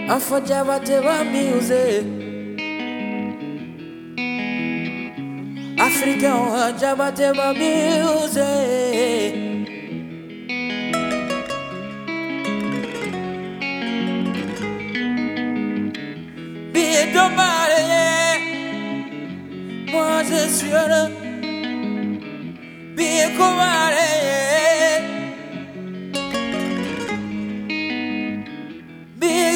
And for Jabateva music, African Jabateva music. Be it domare, moi je suis heureux. Be it comare.